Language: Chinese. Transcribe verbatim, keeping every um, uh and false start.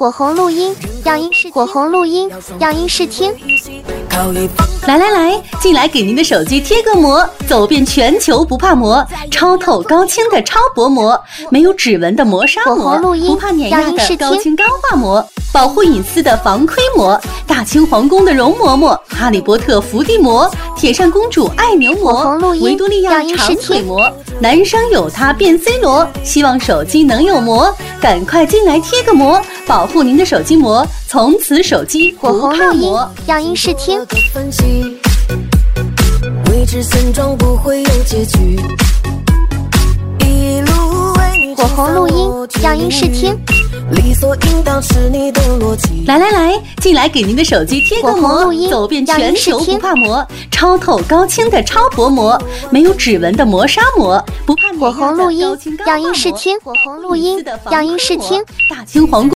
火红录音，样音试火红录音，样音试听。 来来来，进来给您的手机贴个膜，走遍全球不怕磨，超透高清的超薄膜，没有指纹的磨砂膜，不怕碾压的高清钢化膜，保护隐私的防窥膜，大清皇宫的容嬷嬷，哈利波特伏地魔，铁扇公主爱牛膜，维多利亚长腿膜，男生有它变 C 罗，希望手机能有膜，赶快进来贴个膜，保护您的手机膜，从此手机不怕磨。 样音试听。 未知森庄不会有结局，一路为你火红录音，样音试听。 理所应当是你的逻辑。 来来来，进来给您的手机贴个膜，走遍全球不怕磨，超透高清的超薄膜，没有指纹的磨砂膜，不怕火红录音，样音试听。火红录音，样音试听。 大清皇宫